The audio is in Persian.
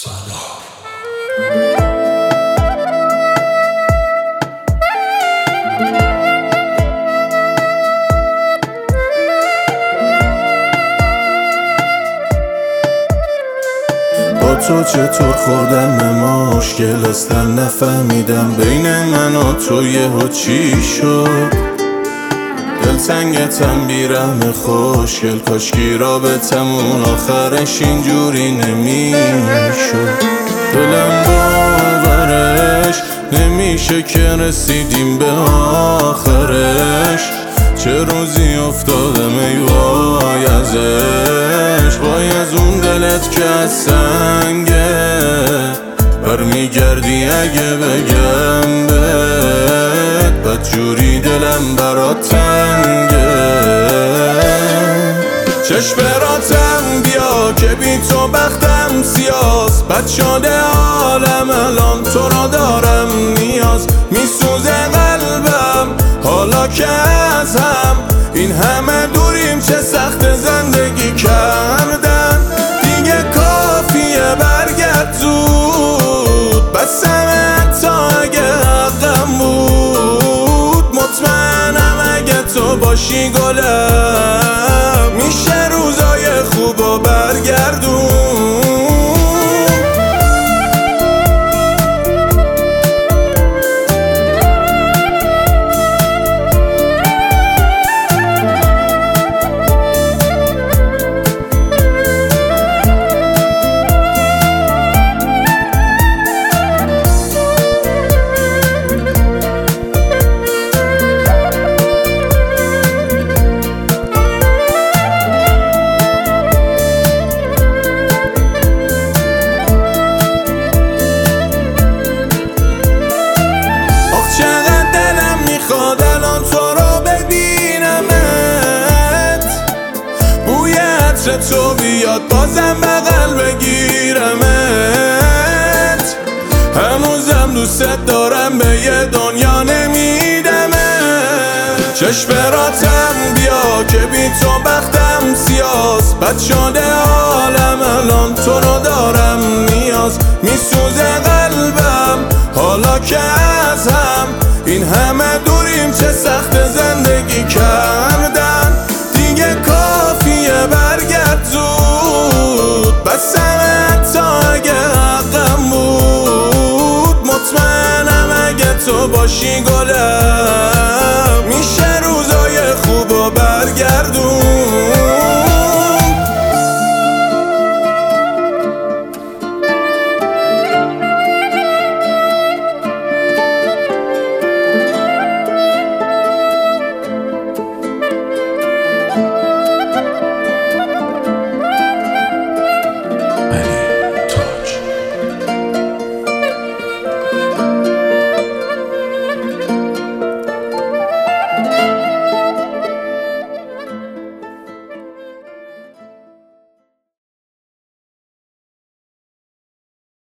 با تو چطور خوردم به مشکل اصلا نفهمیدم بین من و تو یهو چی شد. دلتنگتم بیرحم خوشگل، کاشکی رابطمون آخرش اینجوری نمیشد. دلم باورش نمیشه که رسیدیم به آخرش. چه روزی افتادم ای وای ازش، وای از اون دلت که از سنگه برمیگردی اگه بگم بهت بدجوری دلم برات تنگه. چشم براتم بیا که بی تو بختم سیاس، بد شده حالم الان تو را دارم نیاز. میسوزه قلبم حالا که از هم، این همه دوریم چه سخت زندگی کردن. دیگه کافیه برگرد زود، بسمه تا اگه حقم بود. مطمئنم اگه تو باشی گلم میشه روزای خوب و برگردون. تو بیاد بازم بغل بگیرمت، هنوزم دوست دارم به یه دنیا نمیدمت. چشم براتم بیا که بی تو بختم سیاس، بد شده حالم الان تو رو دارم نیاز. میسوزه قلبم حالا که از هم، این همه دوریم چه سخت زندگی کردن. دیگه کافیه برگرد زود، بسمه تا اگه حقم بود. مطمئنم اگه تو باشی گلم